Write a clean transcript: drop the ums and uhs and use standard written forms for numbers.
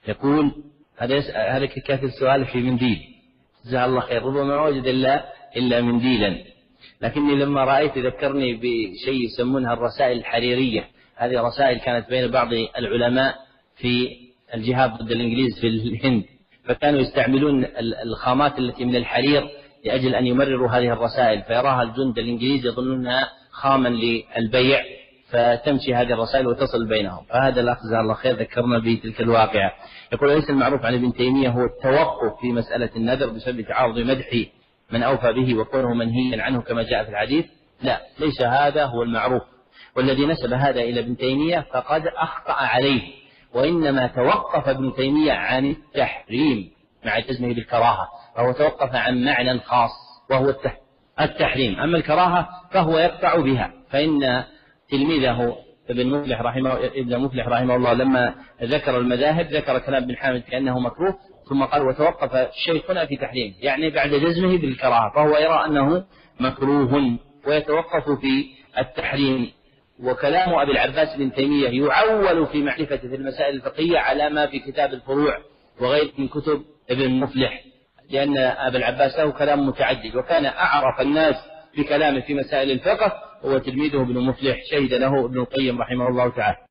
يقول هذا كاتب سؤال في منديل، جزاه الله خير، ربما ما وجد إلا منديلا، لكني لما رأيت ذكرني بشيء يسمونها الرسائل الحريرية. هذه رسائل كانت بين بعض العلماء في الجهاد ضد الإنجليز في الهند، فكانوا يستعملون الخامات التي من الحرير لأجل أن يمرروا هذه الرسائل، فيراها الجند الإنجليز يظنونها خاما للبيع، فتمشي هذه الرسائل وتصل بينهم. فهذا الأخ جزاه الله خير ذكرنا بتلك الواقعة. يقول: ليس المعروف عن ابن تيمية هو التوقف في مسألة النذر بسبب تعارض مدح من أوفى به وكونه منهيا عنه كما جاء في الحديث؟ لا، ليس هذا هو المعروف، والذي نسب هذا إلى ابن تيمية فقد أخطأ عليه، وإنما توقف ابن تيمية عن التحريم مع جزمه بالكراهة، فهو توقف عن معنى خاص وهو التحريم. أما الكراهة فهو يقطع بها، فإن تلميذه ابن مفلح رحمه الله لما ذكر المذاهب ذكر كلام ابن حامد كأنه مكروه، ثم قال: وتوقف الشيخ هنا في تحريم، يعني بعد جزمه بالكراهة، فهو يرى أنه مكروه ويتوقف في التحريم. وكلام أبي العباس بن تيمية يعول في معرفة في المسائل الفقهية على ما في كتاب الفروع وغير من كتب ابن مفلح، لأن أبا العباس له كلام متعدد، وكان أعرف الناس بكلامه في مسائل الفقه هو تلميذه ابن مفلح، شهد له ابن القيم رحمه الله تعالى.